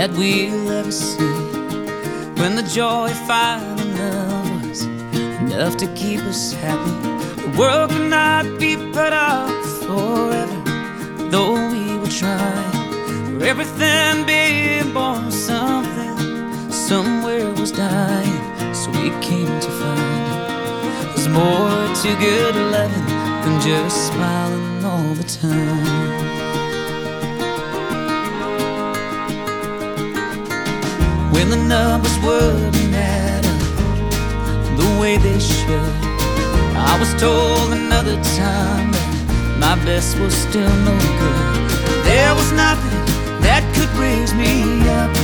that we'll ever see. When the joy of finding love was enough to keep us happy, the world cannot be put off forever, though we will try. For everything being born was something, somewhere was dying. So we came to find there's more to good loving than just smiling all the time. When the numbers wouldn't add up the way they should, I was told another time that my best was still no good. There was nothing that could raise me up